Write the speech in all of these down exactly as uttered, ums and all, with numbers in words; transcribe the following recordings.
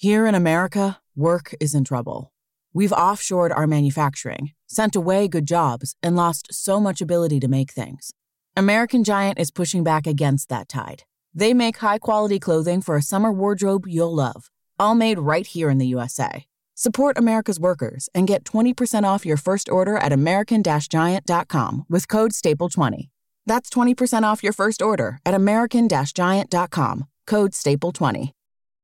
Here in America, work is in trouble. We've offshored our manufacturing, sent away good jobs, and lost so much ability to make things. American Giant is pushing back against that tide. They make high-quality clothing for a summer wardrobe you'll love, all made right here in the U S A. Support America's workers and get twenty percent off your first order at american giant dot com with code staple twenty. That's twenty percent off your first order at american giant dot com, code staple twenty.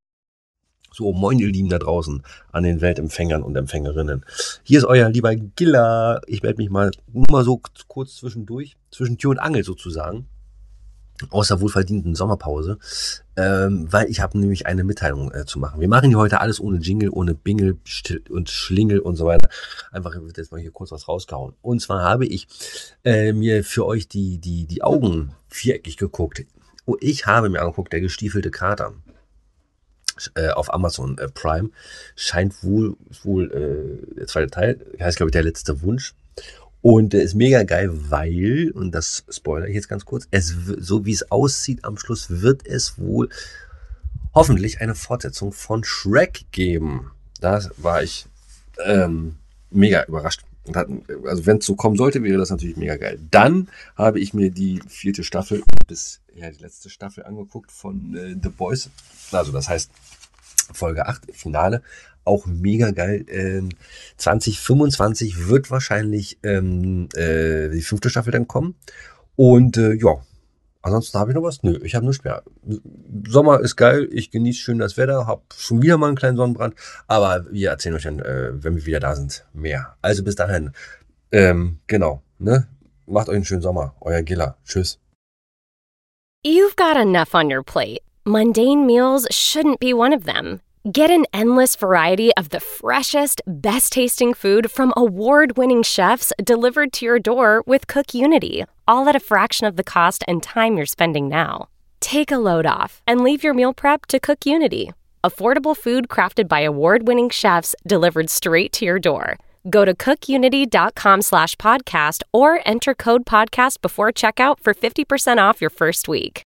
So, moin ihr Lieben da draußen an den Weltempfängern und Empfängerinnen. Hier ist euer lieber Giller. Ich melde mich mal nur mal so kurz zwischendurch, zwischen Tür und Angel sozusagen, aus der wohlverdienten Sommerpause, ähm, weil ich habe nämlich eine Mitteilung äh, zu machen. Wir machen hier heute alles ohne Jingle, ohne Bingel und Schlingel und so weiter. Einfach wird jetzt mal hier kurz was rausgehauen. Und zwar habe ich äh, mir für euch die, die, die Augen viereckig geguckt. Und ich habe mir angeguckt, der gestiefelte Kater auf Amazon äh, Prime scheint wohl, wohl äh, der zweite Teil, heißt glaube ich der letzte Wunsch, und äh, ist mega geil, weil, und das spoilere ich jetzt ganz kurz, es so wie es aussieht am Schluss, wird es wohl hoffentlich eine Fortsetzung von Shrek geben. Da war ich ähm, mega überrascht. Und hat, also wenn es so kommen sollte, wäre das natürlich mega geil. Dann habe ich mir die vierte Staffel bis ja die letzte Staffel angeguckt von äh, The Boys. Also das heißt Folge acht, Finale. Auch mega geil. Ähm, zwanzig fünfundzwanzig wird wahrscheinlich ähm, äh, die fünfte Staffel dann kommen. Und äh, ja, ansonsten habe ich noch was? Nö, ich habe nichts mehr. Sommer ist geil, ich genieße schön das Wetter, habe schon wieder mal einen kleinen Sonnenbrand, aber wir erzählen euch dann, äh, wenn wir wieder da sind, mehr. Also bis dahin, ähm, genau, ne? Macht euch einen schönen Sommer, euer Giller. Tschüss. You've got enough on your plate. Mundane meals shouldn't be one of them. Get an endless variety of the freshest, best-tasting food from award-winning chefs delivered to your door with Cook Unity, all at a fraction of the cost and time you're spending now. Take a load off and leave your meal prep to Cook Unity. Affordable food crafted by award-winning chefs delivered straight to your door. Go to cookunity.com slash podcast or enter code podcast before checkout for fifty percent off your first week.